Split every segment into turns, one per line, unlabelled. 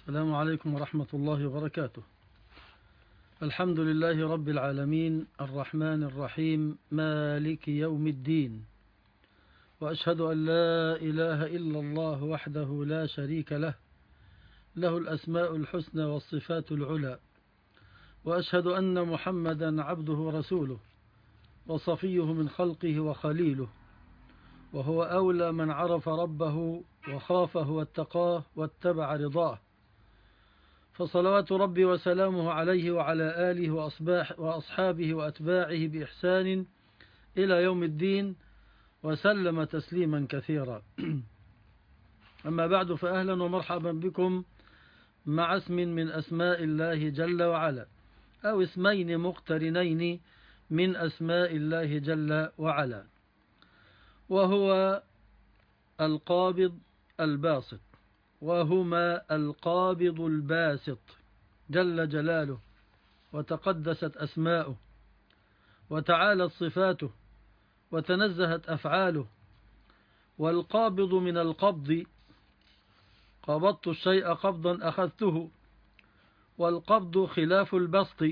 السلام عليكم ورحمة الله وبركاته. الحمد لله رب العالمين الرحمن الرحيم مالك يوم الدين، وأشهد أن لا إله إلا الله وحده لا شريك له، له الأسماء الحسنى والصفات العلى، وأشهد أن محمدا عبده ورسوله وصفيه من خلقه وخليله، وهو أولى من عرف ربه وخافه واتقاه واتبع رضاه، فصلوات ربي وسلامه عليه وعلى آله وأصحابه وأتباعه بإحسان إلى يوم الدين، وسلم تسليما كثيرا. أما بعد، فأهلا ومرحبا بكم مع اسم من أسماء الله جل وعلا، أو اسمين مقترنين من أسماء الله جل وعلا، وهو القابض الباسط، وهما القابض الباسط جل جلاله وتقدست أسماؤه وتعالت صفاته وتنزهت أفعاله. والقابض من القبض، قبضت الشيء قبضا أخذته، والقبض خلاف البسط،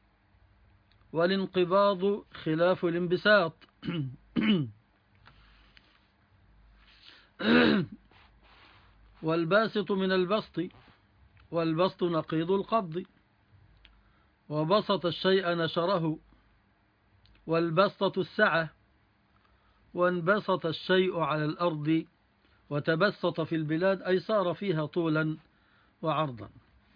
والانقباض خلاف الانبساط. والباسط من البسط، والبسط نقيض القبض، وبسط الشيء نشره، والبسطة السعة، وانبسط الشيء على الأرض وتبسط في البلاد، أي صار فيها طولا وعرضا.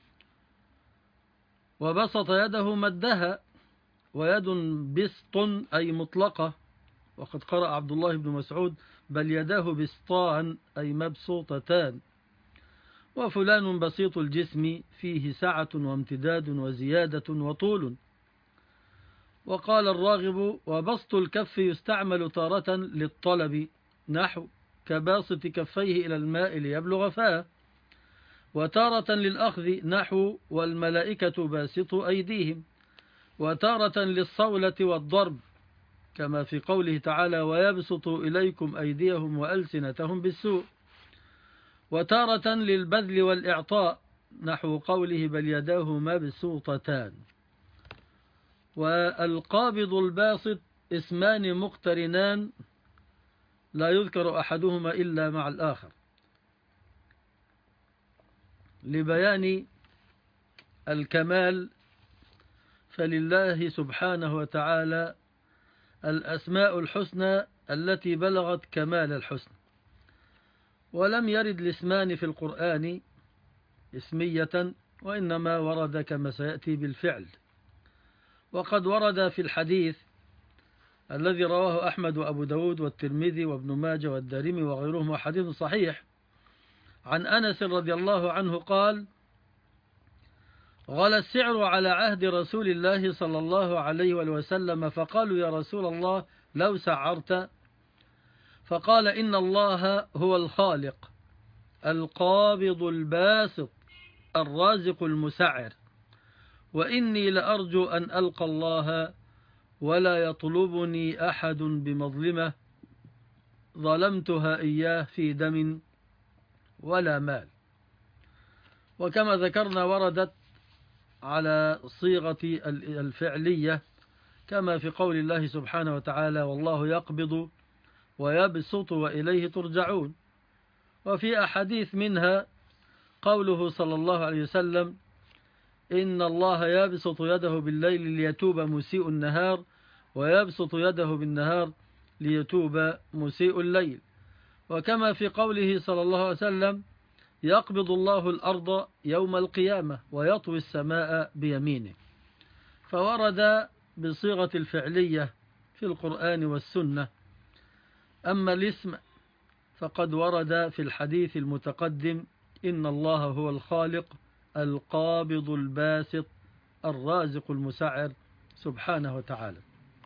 وبسط يده مدها، ويد بسط أي مطلقة، وقد قرأ عبد الله بن مسعود بل يداه بسطان أي مبسوطتان. وفلان بسيط الجسم فيه سعة وامتداد وزيادة وطول. وقال الراغب: وبسط الكف يستعمل تارة للطلب، نحو كباسط كفيه إلى الماء ليبلغ فاه، وتارة للأخذ، نحو والملائكة باسط أيديهم، وتارة للصولة والضرب، كما في قوله تعالى: ويبسط إليكم أيديهم وألسنتهم بالسوء، وتارة للبذل والإعطاء، نحو قوله بل يداه مبسوطتان. والقابض الباسط اسمان مقترنان لا يذكر أحدهما إلا مع الآخر، لبيان الكمال. فلله سبحانه وتعالى الأسماء الحسنى التي بلغت كمال الحسن، ولم يرد الاسمان في القرآن اسمية، وإنما ورد كما سيأتي بالفعل. وقد ورد في الحديث الذي رواه أحمد وأبو داود والترمذي وابن ماجه والدارمي وغيرهم، حديث صحيح، عن أنس رضي الله عنه قال: غلى السعر على عهد رسول الله صلى الله عليه وسلم، فقالوا: يا رسول الله لو سعرت؟ فقال: إن الله هو الخالق القابض الباسط الرازق المسعر، وإني لأرجو أن ألقى الله ولا يطلبني أحد بمظلمة ظلمتها إياه في دم ولا مال. وكما ذكرنا وردت على صيغة الفعلية، كما في قول الله سبحانه وتعالى: والله يقبض ويبسط وإليه ترجعون. وفي أحاديث منها قوله صلى الله عليه وسلم: إن الله يبسط يده بالليل ليتوب مسيء النهار، ويبسط يده بالنهار ليتوب مسيء الليل. وكما في قوله صلى الله عليه وسلم: يقبض الله الأرض يوم القيامة ويطوي السماء بيمينه. فورد بصيغة الفعلية في القرآن والسنة. أما الاسم فقد ورد في الحديث المتقدم: إن الله هو الخالق القابض الباسط الرازق المسعر سبحانه وتعالى.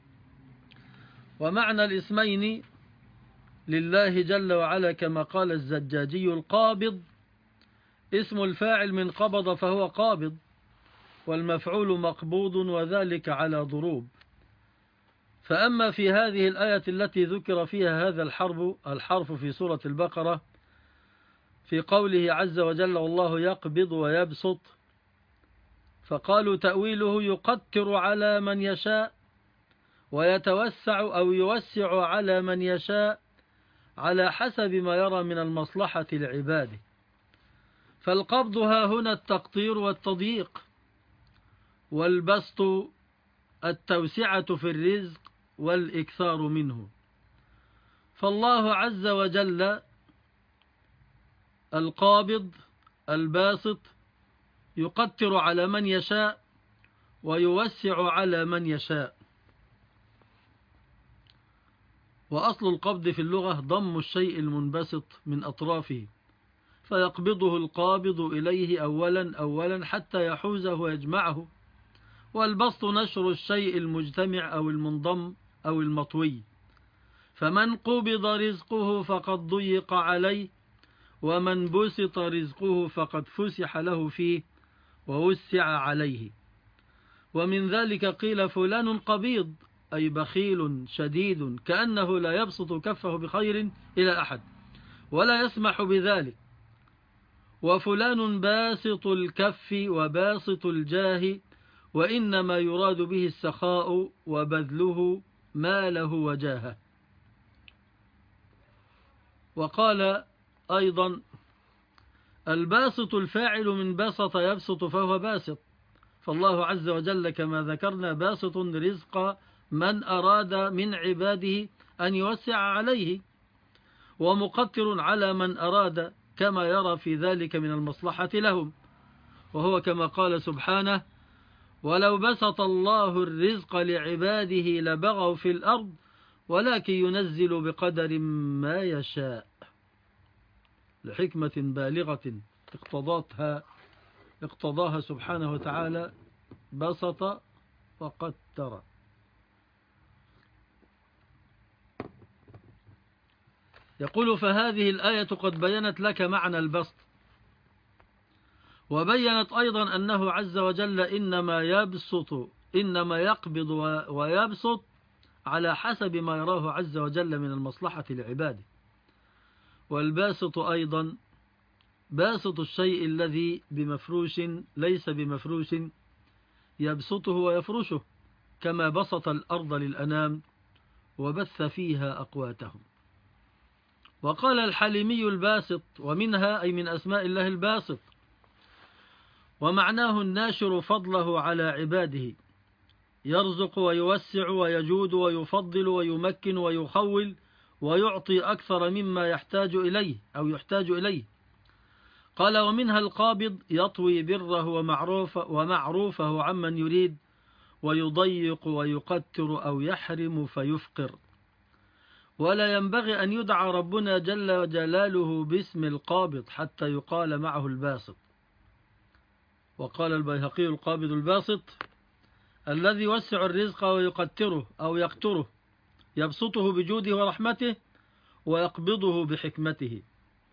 ومعنى الاسمين لله جل وعلا كما قال الزجاجي: القابض اسم الفاعل من قبض فهو قابض، والمفعول مقبوض، وذلك على ضروب. فأما في هذه الآية التي ذكر فيها هذا الحرف في سورة البقرة، في قوله عز وجل والله يقبض ويبسط، فقالوا تأويله يقتر على من يشاء ويتوسع أو يوسع على من يشاء على حسب ما يرى من المصلحة لعباده. فالقبض ها هنا التقطير والتضييق، والبسط التوسعة في الرزق والإكثار منه. فالله عز وجل القابض الباسط يقتر على من يشاء ويوسع على من يشاء. وأصل القبض في اللغة ضم الشيء المنبسط من أطرافه، فيقبضه القابض إليه أولا حتى يحوزه ويجمعه. والبسط نشر الشيء المجتمع أو المنضم أو المطوي. فمن قبض رزقه فقد ضيق عليه، ومن بسط رزقه فقد فسح له فيه ووسع عليه. ومن ذلك قيل فلان قبيض، أي بخيل شديد، كأنه لا يبسط كفه بخير إلى أحد ولا يسمح بذلك. وفلان باسط الكف وباسط الجاه، وإنما يراد به السخاء وبذله ماله وجاهه. وقال أيضا الباسط الفاعل من بسط يبسط فهو باسط، فالله عز وجل كما ذكرنا باسط رزق من أراد من عباده أن يوسع عليه، ومقتر على من أراد كما يرى في ذلك من المصلحة لهم. وهو كما قال سبحانه ولو بسط الله الرزق لعباده لبغوا في الأرض ولكن ينزل بقدر ما يشاء لحكمة بالغة اقتضاها سبحانه وتعالى، بسط وقتر. يقول فهذه الآية قد بينت لك معنى البسط، وبينت أيضا أنه عز وجل إنما يقبض ويبسط على حسب ما يراه عز وجل من المصلحة لعباده. والباسط أيضا باسط الشيء الذي بمفروش ليس بمفروش يبسطه ويفرشه، كما بسط الأرض للأنام وبث فيها أقواتهم. وقال الحليمي الباسط، ومنها أي من أسماء الله الباسط، ومعناه الناشر فضله على عباده، يرزق ويوسع ويجود ويفضل ويمكن ويخول ويعطي أكثر مما يحتاج إليه. قال ومنها القابض يطوي بره ومعروفه عمن يريد، ويضيق ويقتر أو يحرم فيفقر. ولا ينبغي أن يدعى ربنا جل جلاله باسم القابض حتى يقال معه الباسط. وقال البيهقي القابض الباسط الذي يوسع الرزق ويقتره أو يقتره، يبسطه بجوده ورحمته ويقبضه بحكمته.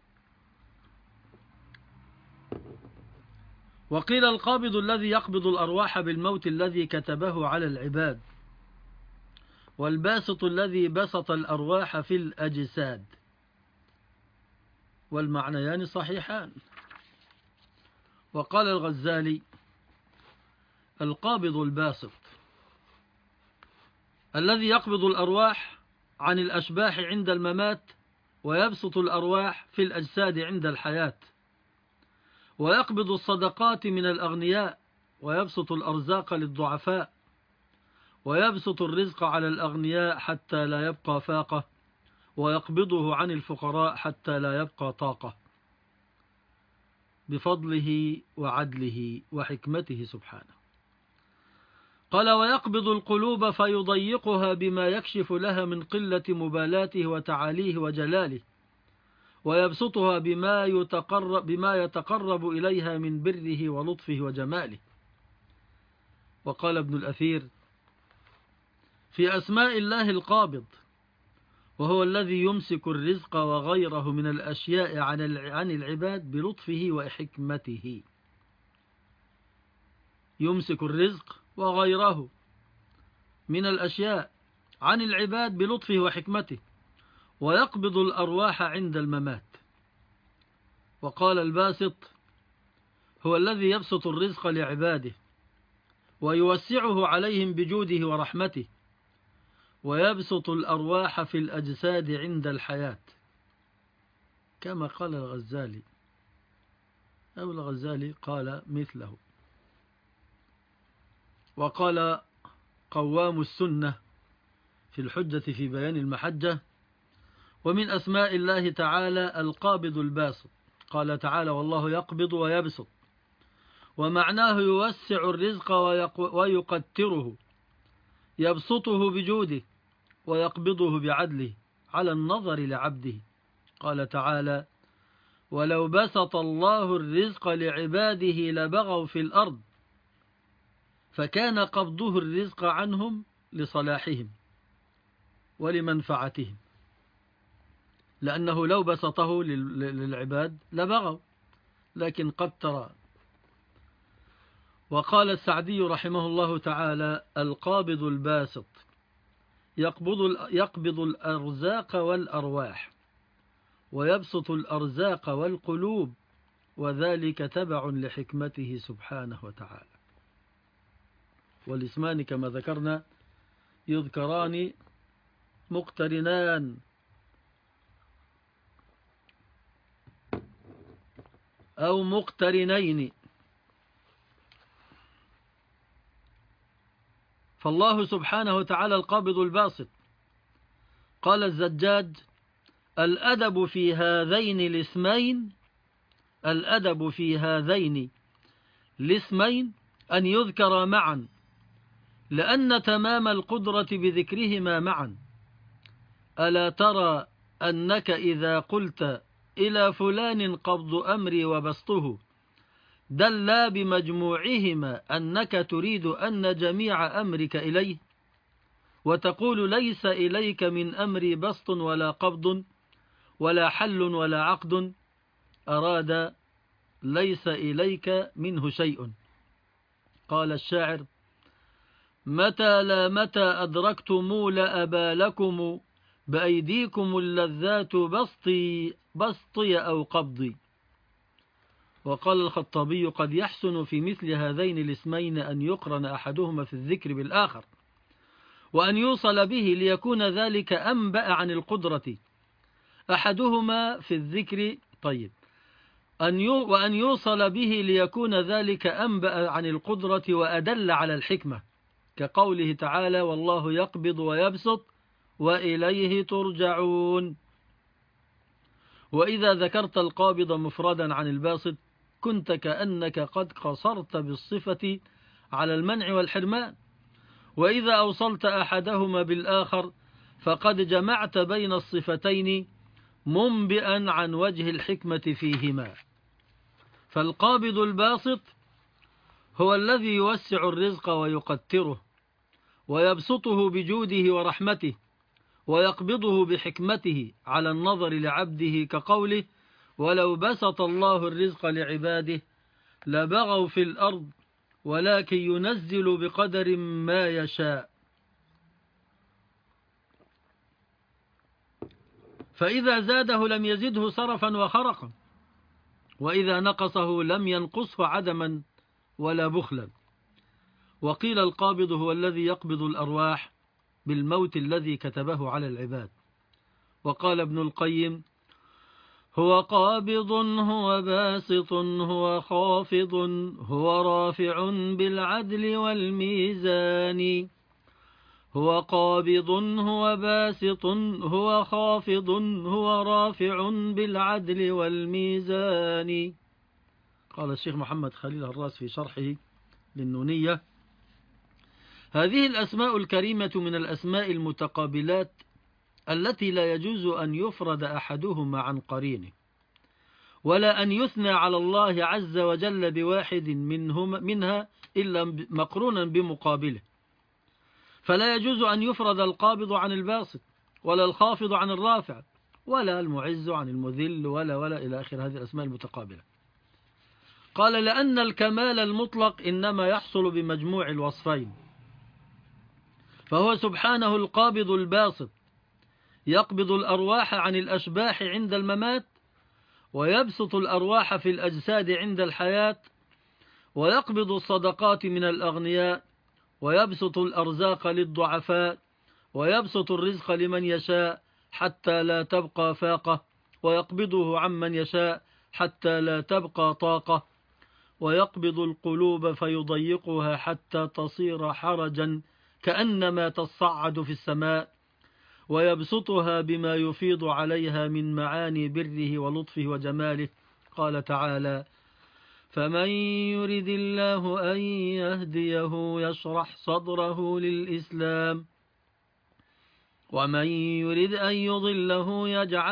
وقيل القابض الذي يقبض الأرواح بالموت الذي كتبه على العباد، والباسط الذي بسط الأرواح في الأجساد، والمعنيان صحيحان. وقال الغزالي القابض الباسط الذي يقبض الأرواح عن الأشباح عند الممات، ويبسط الأرواح في الأجساد عند الحياة، ويقبض الصدقات من الأغنياء ويبسط الأرزاق للضعفاء، ويبسط الرزق على الأغنياء حتى لا يبقى فاقة، ويقبضه عن الفقراء حتى لا يبقى طاقة، بفضله وعدله وحكمته سبحانه. قال ويقبض القلوب فيضيقها بما يكشف لها من قلة مبالاته وتعاليه وجلاله، ويبسطها بما يتقرب إليها من بره ولطفه وجماله. وقال ابن الأثير في أسماء الله القابض، وهو الذي يمسك الرزق وغيره من الأشياء عن العباد بلطفه وحكمته. يمسك الرزق وغيره من الأشياء عن العباد بلطفه وحكمته، ويقبض الأرواح عند الممات. وقال الباسط هو الذي يبسط الرزق لعباده ويوسعه عليهم بجوده ورحمته، ويبسط الأرواح في الأجساد عند الحياة، كما قال الغزالي، أو الغزالي قال مثله. وقال قوام السنة في الحجة في بيان المحجة: ومن أسماء الله تعالى القابض الباسط، قال تعالى: والله يقبض ويبسط، ومعناه يوسع الرزق ويقتره، يبسطه بجوده ويقبضه بعدله على النظر لعبده. قال تعالى: ولو بسط الله الرزق لعباده لبغوا في الأرض، فكان قبضه الرزق عنهم لصلاحهم ولمنفعتهم، لأنه لو بسطه للعباد لبغوا، لكن قد ترى. وقال السعدي رحمه الله تعالى: القابض الباسط يقبض الأرزاق والأرواح، ويبسط الأرزاق والقلوب، وذلك تبع لحكمته سبحانه وتعالى. والاسمان كما ذكرنا يذكران مقترنان، أو مقترنين. فالله سبحانه وتعالى القابض الباسط. قال الزجاج: الأدب في هذين الاسمين، الأدب في هذين الاسمين أن يذكر معا، لأن تمام القدرة بذكرهما معا. ألا ترى أنك إذا قلت إلى فلان قبض أمري وبسطه دلا بمجموعهما أنك تريد أن جميع أمرك إليه، وتقول ليس إليك من أمري بسط ولا قبض ولا حل ولا عقد، أراد ليس إليك منه شيء. قال الشاعر: متى لا متى أدركتم لأبى لكم بأيديكم اللذات بسطي أو قبضي. وقال الخطابي: قد يحسن في مثل هذين الاسمين أن يقرن أحدهما في الذكر بالآخر، وأن يوصل به ليكون ذلك أنبأ عن القدرة. أحدهما في الذكر طيب وأن يوصل به ليكون ذلك أنبأ عن القدرة وأدل على الحكمة، كقوله تعالى: والله يقبض ويبسط وإليه ترجعون. وإذا ذكرت القابض مفردا عن الباسط كنت كأنك قد قصرت بالصفة على المنع والحرمان، وإذا أوصلت أحدهما بالآخر فقد جمعت بين الصفتين منبئا عن وجه الحكمة فيهما. فالقابض الباسط هو الذي يوسع الرزق ويقتره، ويبسطه بجوده ورحمته، ويقبضه بحكمته على النظر لعبده، كقوله: ولو بسط الله الرزق لعباده لبغوا في الأرض ولكن ينزل بقدر ما يشاء. فإذا زاده لم يزده صرفا وخرقا، وإذا نقصه لم ينقصه عدما ولا بخلا. وقيل القابض هو الذي يقبض الأرواح بالموت الذي كتبه على العباد. وقال ابن القيم: هو قابض هو باسط هو خافض هو رافع بالعدل والميزان. هو قابض هو باسط هو خافض هو رافع بالعدل والميزان. قال الشيخ محمد خليل هراس في شرحه للنونية: هذه الأسماء الكريمة من الأسماء المتقابلات التي لا يجوز أن يفرد أحدهما عن قرينه، ولا أن يثنى على الله عز وجل بواحد منها إلا مقرونا بمقابله. فلا يجوز أن يفرد القابض عن الباسط، ولا الخافض عن الرافع، ولا المعز عن المذل، ولا إلى آخر هذه الأسماء المتقابلة. قال: لأن الكمال المطلق إنما يحصل بمجموع الوصفين، فهو سبحانه القابض الباسط، يقبض الأرواح عن الأشباح عند الممات، ويبسط الأرواح في الأجساد عند الحياة، ويقبض الصدقات من الأغنياء، ويبسط الأرزاق للضعفاء، ويبسط الرزق لمن يشاء حتى لا تبقى فاقة، ويقبضه عمن يشاء حتى لا تبقى طاقة، ويقبض القلوب فيضيقها حتى تصير حرجا كأنما تصعد في السماء، ويبسطها بما يفيض عليها من معاني بره ولطفه وجماله. قال تعالى: فمن يرد الله أن يهديه يشرح صدره للإسلام، ومن يرد أن يضله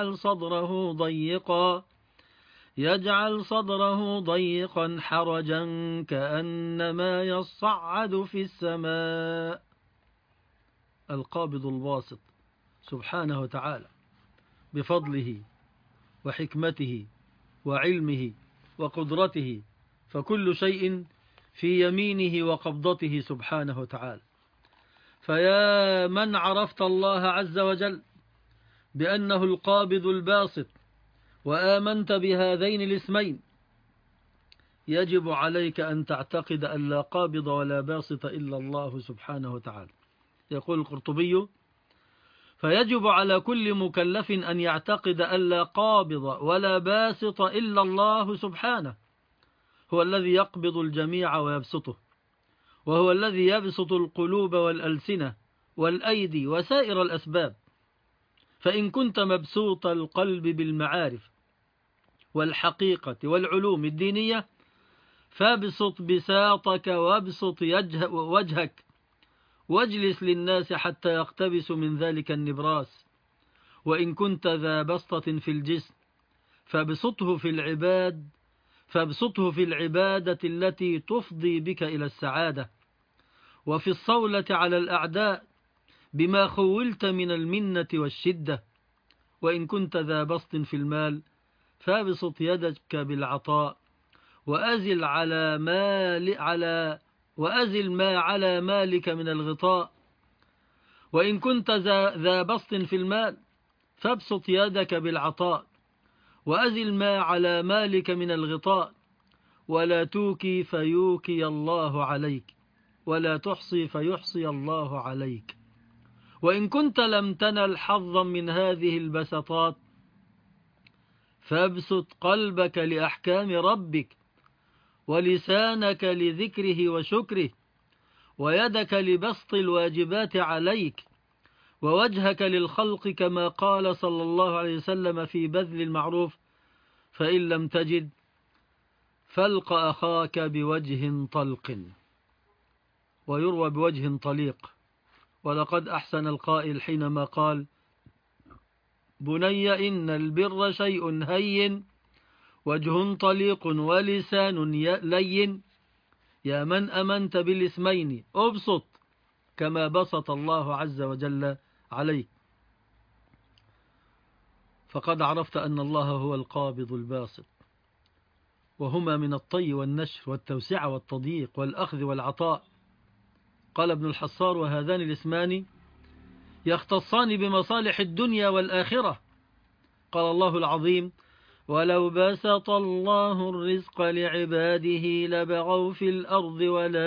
يجعل صدره ضيقا حرجا كأنما يصعد في السماء. القابض الباسط سبحانه وتعالى بفضله وحكمته وعلمه وقدرته، فكل شيء في يمينه وقبضته سبحانه وتعالى. فيا من عرفت الله عز وجل بأنه القابض الباسط، وآمنت بهذين الاسمين، يجب عليك أن تعتقد أن لا قابض ولا باسط إلا الله سبحانه وتعالى. يقول القرطبي: فيجب على كل مكلف أن يعتقد أن لا قابض ولا باسط إلا الله سبحانه، هو الذي يقبض الجميع ويبسطه، وهو الذي يبسط القلوب والألسنة والأيدي وسائر الأسباب. فإن كنت مبسوط القلب بالمعارف والحقيقة والعلوم الدينية، فابسط بساطك وابسط وجهك، واجلس للناس حتى يقتبسوا من ذلك النبراس. وإن كنت ذا بسطة في الجسم، فابسطه في العبادة التي تفضي بك إلى السعادة، وفي الصولة على الأعداء بما خولت من المنة والشدة. وإن كنت ذا بسط في المال، فابسط يدك بالعطاء، وأزل ما على مالك من الغطاء. وإن كنت ذا بسط في المال، فابسط يدك بالعطاء، وأزل ما على مالك من الغطاء. ولا توكي فيوكي الله عليك، ولا تحصي فيحصي الله عليك. وإن كنت لم تنل حظا من هذه البسطات، فابسط قلبك لأحكام ربك، ولسانك لذكره وشكره، ويدك لبسط الواجبات عليك، ووجهك للخلق كما قال صلى الله عليه وسلم في بذل المعروف: فإن لم تجد فالق أخاك بوجه طلق. ويروى بوجه طليق. ولقد أحسن القائل حينما قال: بني إن البر شيء هين، وجه طليق ولسان لين. يا من أمنت بالاسمين، أبسط كما بسط الله عز وجل عليك. فقد عرفت أن الله هو القابض الباسط، وهما من الطي والنشر والتوسعة والتضييق والأخذ والعطاء. قال ابن الحصار: وهذان الاسمان يختصان بمصالح الدنيا والآخرة. قال الله العظيم: ولو بسط الله الرزق لعباده لبغوا في الأرض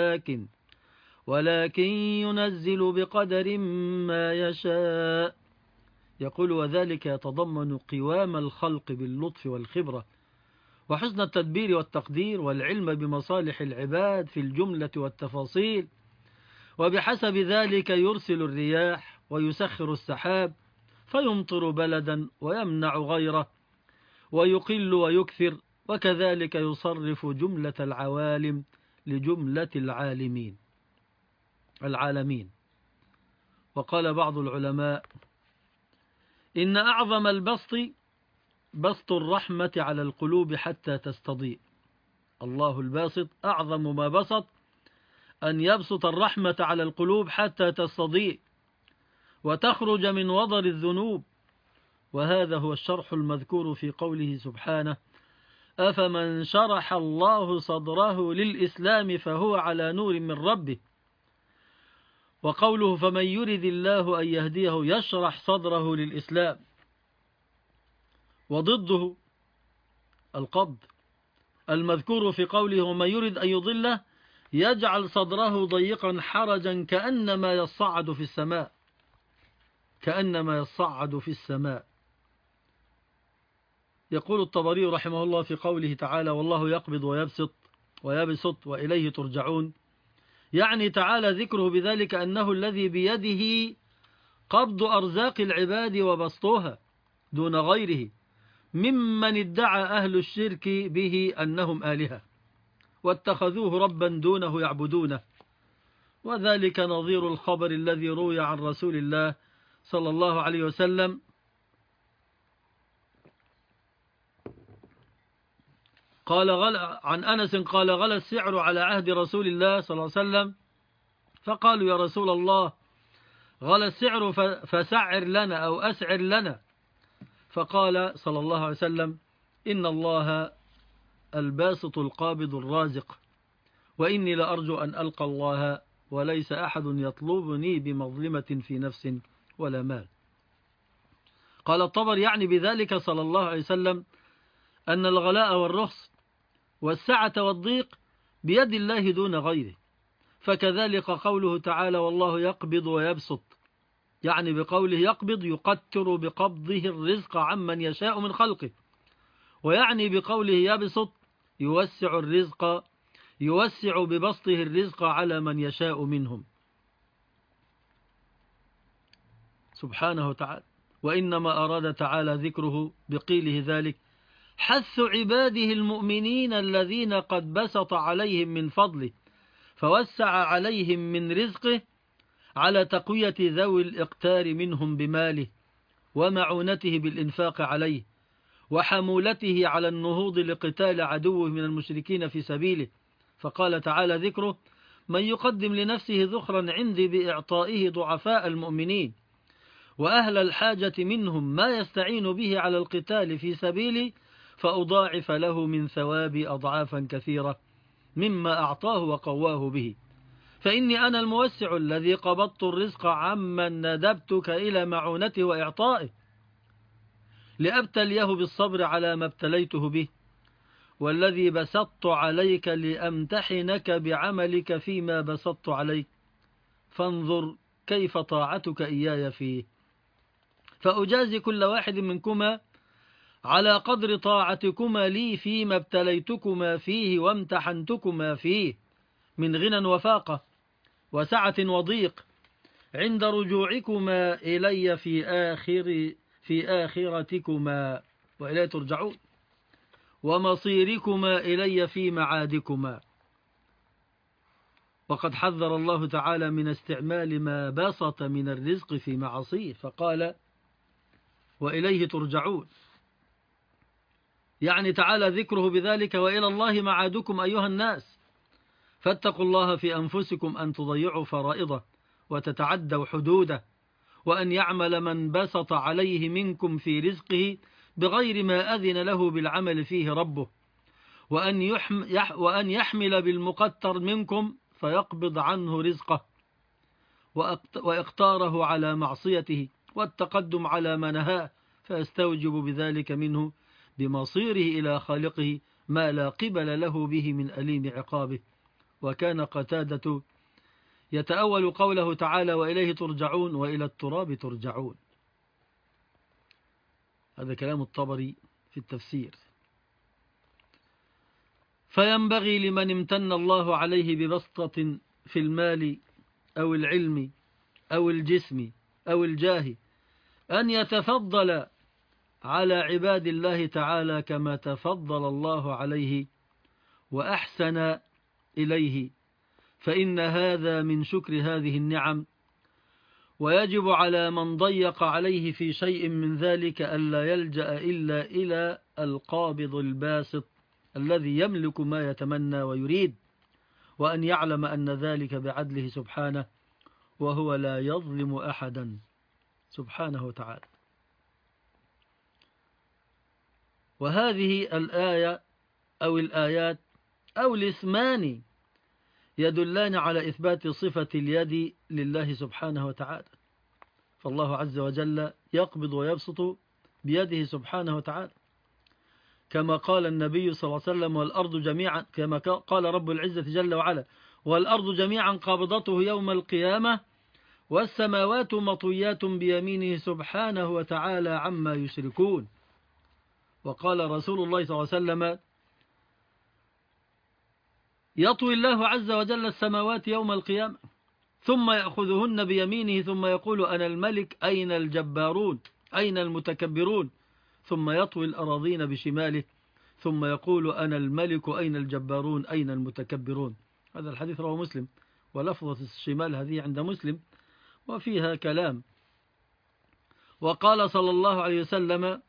ولكن ينزل بقدر ما يشاء. يقول: وذلك يتضمن قوام الخلق باللطف والخبرة وحسن التدبير والتقدير والعلم بمصالح العباد في الجملة والتفاصيل، وبحسب ذلك يرسل الرياح ويسخر السحاب فيمطر بلدا ويمنع غيره، ويقل ويكثر، وكذلك يصرف جملة العوالم لجملة العالمين. وقال بعض العلماء: إن أعظم البسط بسط الرحمة على القلوب حتى تستضيء. الله الباسط أعظم ما بسط أن يبسط الرحمة على القلوب حتى تستضيء وتخرج من وضر الذنوب. وهذا هو الشرح المذكور في قوله سبحانه: أفمن شرح الله صدره للإسلام فهو على نور من ربه. وقوله: فمن يرد الله أن يهديه يشرح صدره للإسلام. وضده: القبض المذكور في قوله ومن يرد أن يضله يجعل صدره ضيقا حرجا كأنما يصعد في السماء، كأنما يصعد في السماء. يقول الطبري رحمه الله في قوله تعالى والله يقبض ويبسط وإليه ترجعون، يعني تعالى ذكره بذلك أنه الذي بيده قبض أرزاق العباد وبسطها دون غيره ممن ادعى أهل الشرك به أنهم آلهة واتخذوه ربا دونه يعبدونه. وذلك نظير الخبر الذي روي عن رسول الله صلى الله عليه وسلم عن أنس قال غلى السعر على عهد رسول الله صلى الله عليه وسلم، فقالوا يا رسول الله غلى السعر فسعر لنا أو أسعر لنا، فقال صلى الله عليه وسلم إن الله الباسط القابض الرازق، وإني لأرجو أن ألقى الله وليس أحد يطلبني بمظلمة في نفس ولا مال. قال الطبر يعني بذلك صلى الله عليه وسلم أن الغلاء والرخص والسعة والضيق بيد الله دون غيره، فكذلك قوله تعالى والله يقبض ويبسط، يعني بقوله يقبض يقتر بقبضه الرزق عمن يشاء من خلقه، ويعني بقوله يبسط يوسع الرزق، يوسع ببسطه الرزق على من يشاء منهم سبحانه وتعالى. وإنما أراد تعالى ذكره بقيله ذلك حث عباده المؤمنين الذين قد بسط عليهم من فضله فوسع عليهم من رزقه على تقوية ذوي الإقتار منهم بماله ومعونته بالإنفاق عليه وحمولته على النهوض لقتال عدوه من المشركين في سبيله. فقال تعالى ذكره من يقدم لنفسه ذخرا عندي بإعطائه ضعفاء المؤمنين وأهل الحاجة منهم ما يستعين به على القتال في سبيلي فأضاعف له من ثوابي أضعافا كثيرة مما أعطاه وقواه به، فإني أنا الموسع الذي قبضت الرزق عمن ندبتك إلى معونته وإعطائه لأبتليه بالصبر على ما ابتليته به، والذي بسطت عليك لأمتحنك بعملك فيما بسطت عليك، فانظر كيف طاعتك إياي فيه، فأجازي كل واحد منكما على قدر طاعتكما لي فيما ابتليتكما فيه وامتحنتكما فيه من غنى وفاقة وسعة وضيق عند رجوعكما إلي في آخرتكما وإلي ترجعون ومصيركما إلي في معادكما. وقد حذر الله تعالى من استعمال ما بسط من الرزق في معصيه فقال وإليه ترجعون، يعني تعالى ذكره بذلك وإلى الله معادكم أيها الناس، فاتقوا الله في أنفسكم أن تضيعوا فرائضه وتتعدوا حدوده، وأن يعمل من بسط عليه منكم في رزقه بغير ما أذن له بالعمل فيه ربه، وأن يحمل بالمقتر منكم فيقبض عنه رزقه وإقتاره على معصيته والتقدم على ما نهاه، فيستوجب بذلك منه بمصيره إلى خالقه ما لا قبل له به من أليم عقابه. وكان قتادة يتأول قوله تعالى وإليه ترجعون وإلى التراب ترجعون. هذا كلام الطبري في التفسير. فينبغي لمن امتن الله عليه ببسطة في المال أو العلم أو الجسم أو الجاه أن يتفضل على عباد الله تعالى كما تفضل الله عليه وأحسن إليه، فإن هذا من شكر هذه النعم، ويجب على من ضيق عليه في شيء من ذلك ألا يلجأ إلا إلى القابض الباسط الذي يملك ما يتمنى ويريد، وأن يعلم أن ذلك بعدله سبحانه وهو لا يظلم أحدا سبحانه وتعالى. وهذه الآية أو الآيات أو الاسمان يدلان على إثبات صفة اليد لله سبحانه وتعالى، فالله عز وجل يقبض ويبسط بيده سبحانه وتعالى، كما قال النبي صلى الله عليه وسلم والأرض جميعا، كما قال رب العزة جل وعلا والأرض جميعا قابضته يوم القيامة والسماوات مطويات بيمينه سبحانه وتعالى عما يشركون. وقال رسول الله صلى الله عليه وسلم يطوي الله عز وجل السماوات يوم القيامة ثم يأخذهن بيمينه ثم يقول أنا الملك أين الجبارون أين المتكبرون، ثم يطوي الأراضين بشماله ثم يقول أنا الملك أين الجبارون أين المتكبرون. هذا الحديث رواه مسلم، ولفظة الشمال هذه عند مسلم وفيها كلام. وقال صلى الله عليه وسلم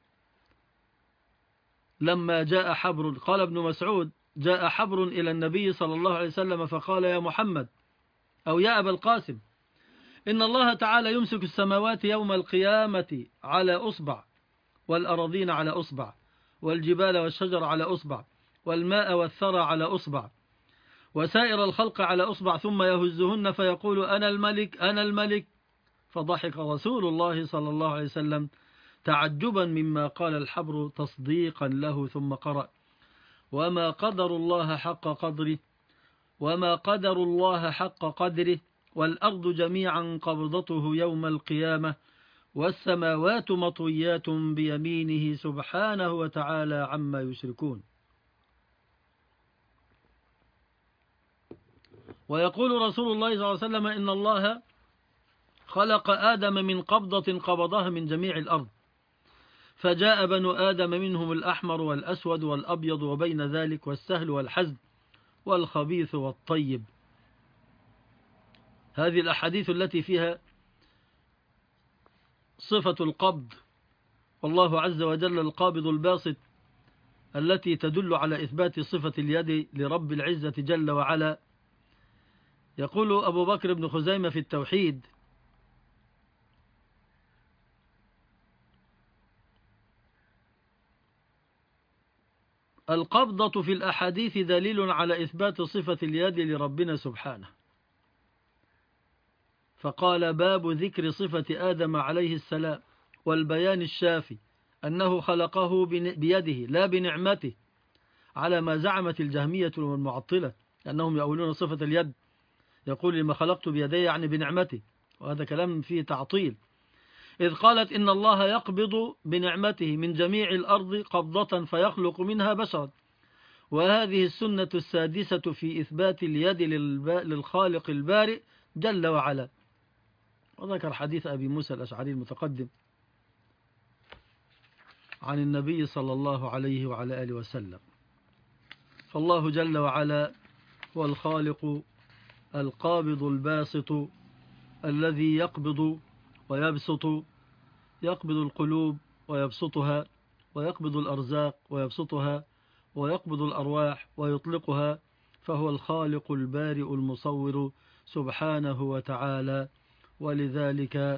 لما جاء حبر، قال ابن مسعود جاء حبر إلى النبي صلى الله عليه وسلم فقال يا محمد أو يا أبا القاسم إن الله تعالى يمسك السماوات يوم القيامة على أصبع والأراضين على أصبع والجبال والشجر على أصبع والماء والثرى على أصبع وسائر الخلق على أصبع ثم يهزهن فيقول أنا الملك أنا الملك. فضحك رسول الله صلى الله عليه وسلم تعجبا مما قال الحبر تصديقا له ثم قرأ وما قدر الله حق قدره وما قدر الله حق قدره والأرض جميعا قبضته يوم القيامة والسماوات مطويات بيمينه سبحانه وتعالى عما يشركون. ويقول رسول الله صلى الله عليه وسلم إن الله خلق آدم من قبضة قبضها من جميع الأرض فجاء بنو آدم منهم الأحمر والأسود والأبيض وبين ذلك والسهل والحزن والخبيث والطيب. هذه الأحاديث التي فيها صفة القبض والله عز وجل القابض الباسط التي تدل على إثبات صفة اليد لرب العزة جل وعلا. يقول أبو بكر بن خزيمة في التوحيد القبضة في الأحاديث دليل على إثبات صفة اليد لربنا سبحانه، فقال باب ذكر صفة آدم عليه السلام والبيان الشافي أنه خلقه بيده لا بنعمته على ما زعمت الجهمية والمعطلة أنهم يقولون صفة اليد، يقول لما خلقت بيدي يعني بنعمته، وهذا كلام فيه تعطيل. إذ قالت إن الله يقبض بنعمته من جميع الأرض قبضة فيخلق منها بشرا، وهذه السنة السادسة في إثبات اليد للخالق البارئ جل وعلا. وذكر حديث أبي موسى الأشعري المتقدم عن النبي صلى الله عليه وعلى آله وسلم. فالله جل وعلا هو الخالق القابض الباسط الذي يقبض ويبسط، يقبض القلوب ويبسطها، ويقبض الأرزاق ويبسطها، ويقبض الأرواح ويطلقها، فهو الخالق البارئ المصور سبحانه وتعالى. ولذلك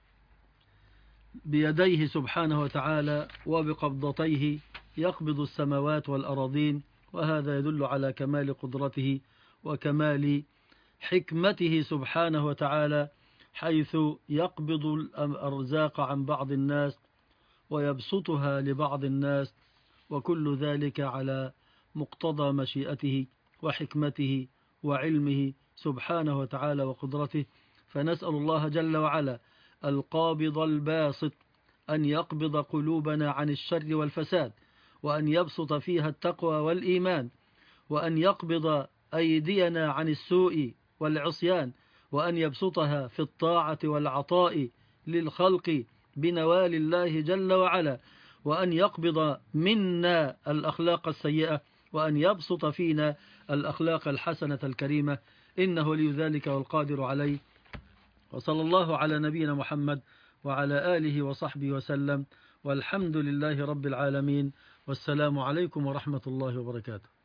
بيديه سبحانه وتعالى وبقبضتيه يقبض السماوات والأراضين، وهذا يدل على كمال قدرته وكمال حكمته سبحانه وتعالى، حيث يقبض الأرزاق عن بعض الناس ويبسطها لبعض الناس، وكل ذلك على مقتضى مشيئته وحكمته وعلمه سبحانه وتعالى وقدرته. فنسأل الله جل وعلا القابض الباسط أن يقبض قلوبنا عن الشر والفساد، وأن يبسط فيها التقوى والإيمان، وأن يقبض أيدينا عن السوء والعصيان، وأن يبسطها في الطاعة والعطاء للخلق بنوال الله جل وعلا، وأن يقبض منا الأخلاق السيئة، وأن يبسط فينا الأخلاق الحسنة الكريمة، إنه ولي ذلك والقادر عليه. وصلى الله على نبينا محمد وعلى آله وصحبه وسلم، والحمد لله رب العالمين، والسلام عليكم ورحمة الله وبركاته.